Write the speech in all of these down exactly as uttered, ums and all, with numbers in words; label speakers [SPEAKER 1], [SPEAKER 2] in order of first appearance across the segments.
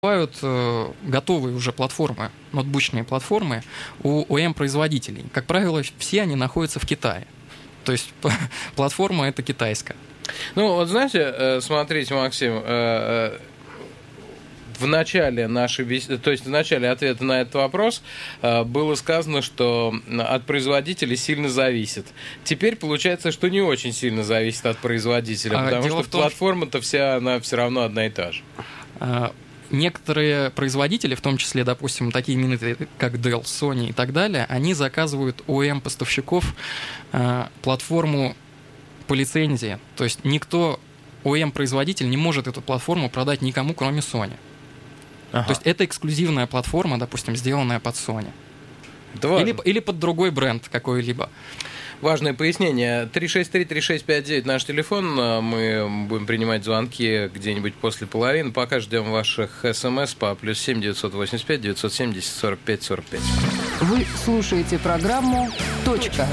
[SPEAKER 1] Бывают э, готовые уже платформы, ноутбучные платформы у о и эм-производителей. Как правило, все они находятся в Китае. То есть платформа это китайская.
[SPEAKER 2] Ну, вот знаете, смотрите, Максим, в начале нашей, то есть в начале ответа на этот вопрос было сказано, что от производителя сильно зависит. Теперь получается, что не очень сильно зависит от производителя, а потому что том, платформа-то вся, она все равно одна и та же.
[SPEAKER 1] А... Некоторые производители, в том числе, допустим, такие именитые, как Dell, Sony и так далее, они заказывают у о и эм-поставщиков э, платформу по лицензии. То есть никто, о и эм-производитель, не может эту платформу продать никому, кроме Sony. Ага. То есть это эксклюзивная платформа, допустим, сделанная под Sony. Или, или под другой бренд какой-либо.
[SPEAKER 2] Важное пояснение. три шесть три три шесть пять девять наш телефон. Мы будем принимать звонки где-нибудь после половины. Пока ждем ваших смс по плюс семь девятьсот восемьдесят пять девятьсот семьдесят сорок пять сорок пять.
[SPEAKER 3] Вы слушаете программу «Точка».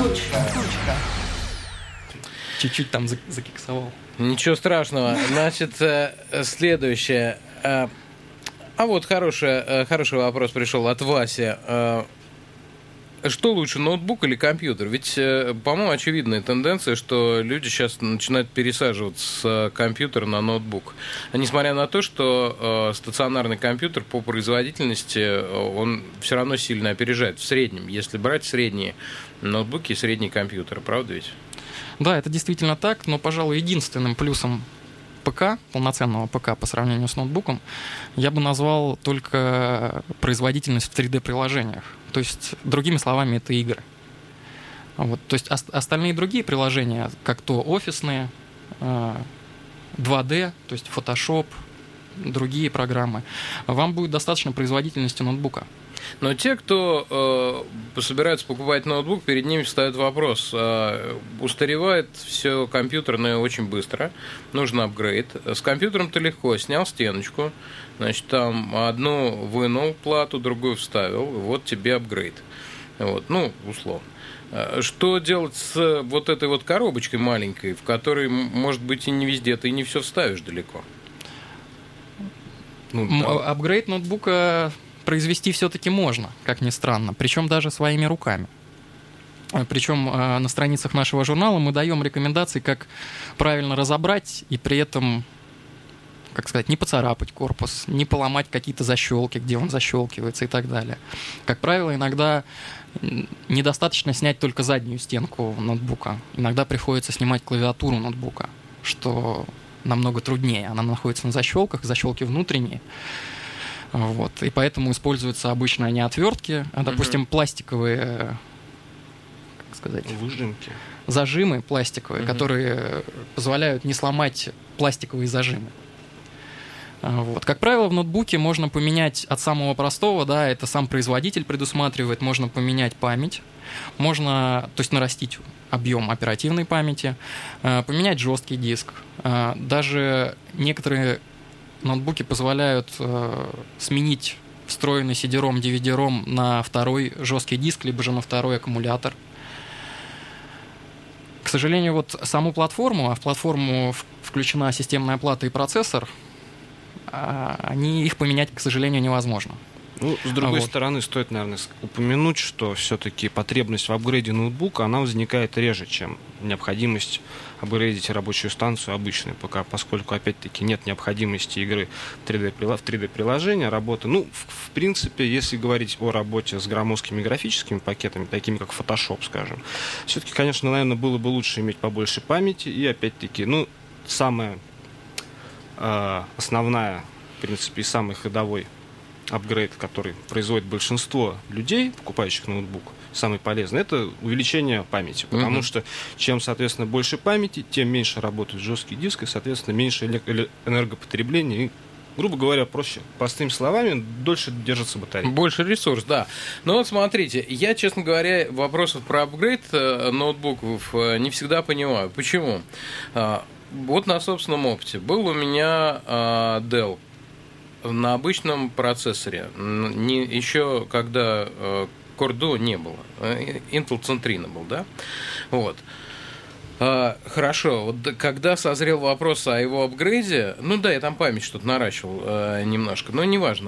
[SPEAKER 1] Чуть-чуть там закиксовал.
[SPEAKER 2] Ничего страшного. Значит, следующее. А вот хороший, хороший вопрос пришел от Васи. Что лучше, ноутбук или компьютер? Ведь, по-моему, очевидная тенденция, что люди сейчас начинают пересаживаться с компьютера на ноутбук. Несмотря на то, что стационарный компьютер по производительности, он все равно сильно опережает в среднем, если брать средние ноутбуки и средние компьютеры, правда ведь?
[SPEAKER 1] Да, это действительно так, но, пожалуй, единственным плюсом ПК, полноценного ПК по сравнению с ноутбуком, я бы назвал только производительность в три дэ-приложениях. То есть, другими словами, это игры. Вот. То есть, остальные другие приложения, как то офисные, два дэ, то есть Photoshop, другие программы, вам будет достаточно производительности ноутбука.
[SPEAKER 2] Но те, кто э, собирается покупать ноутбук, перед ними встает вопрос. Э, устаревает все компьютерное очень быстро, нужен апгрейд. С компьютером-то легко, снял стеночку, значит, там одну вынул плату, другую вставил, вот тебе апгрейд. Вот, ну, условно. Что делать с вот этой вот коробочкой маленькой, в которой, может быть, и не везде ты и не все вставишь далеко?
[SPEAKER 1] Ну, да. Апгрейд ноутбука произвести все-таки можно, как ни странно, причем даже своими руками. Причем на страницах нашего журнала мы даем рекомендации, как правильно разобрать и при этом, как сказать, не поцарапать корпус, не поломать какие-то защелки, где он защелкивается и так далее. Как правило, иногда недостаточно снять только заднюю стенку ноутбука. Иногда приходится снимать клавиатуру ноутбука, что намного труднее. Она находится на защелках, защелки внутренние. Вот. И поэтому используются обычно не отвертки, а, допустим, угу. пластиковые, как сказать,
[SPEAKER 4] выжимки.
[SPEAKER 1] Зажимы пластиковые, угу. которые позволяют не сломать пластиковые зажимы. Вот. Как правило, в ноутбуке можно поменять от самого простого, да, это сам производитель предусматривает, можно поменять память, можно, то есть нарастить объем оперативной памяти, поменять жесткий диск. Даже некоторые ноутбуки позволяют э, сменить встроенный си ди-ром, ди ви ди-ром на второй жесткий диск, либо же на второй аккумулятор. К сожалению, вот саму платформу, а в платформу включена системная плата и процессор, а они, их поменять, к сожалению, невозможно.
[SPEAKER 4] Ну, с другой
[SPEAKER 1] вот.
[SPEAKER 4] стороны, стоит, наверное, упомянуть, что все-таки потребность в апгрейде ноутбука, она возникает реже, чем необходимость апгрейдить рабочую станцию обычной ПК, поскольку, опять-таки, нет необходимости игры в три дэ-приложения, работы. Ну, в, в принципе, если говорить о работе с громоздкими графическими пакетами, такими как Photoshop, скажем, все-таки, конечно, наверное, было бы лучше иметь побольше памяти и, опять-таки, ну, самая э, основная, в принципе, и самый ходовой апгрейд, который производит большинство людей, покупающих ноутбук, самый полезный, это увеличение памяти. Потому uh-huh. что чем, соответственно, больше памяти, тем меньше работает жесткий диск, и, соответственно, меньше энергопотребления. И, грубо говоря, проще, простыми словами, дольше держится батарея.
[SPEAKER 2] Больше ресурс, да. Но вот смотрите, я, честно говоря, вопросов про апгрейд ноутбуков не всегда понимаю. Почему? Вот на собственном опыте. Был у меня Dell на обычном процессоре, не, еще когда э, Core Duo не было, Intel Centrino был, да, вот. А, хорошо, вот когда созрел вопрос о его апгрейде, ну да, я там память что-то наращивал э, немножко, но неважно.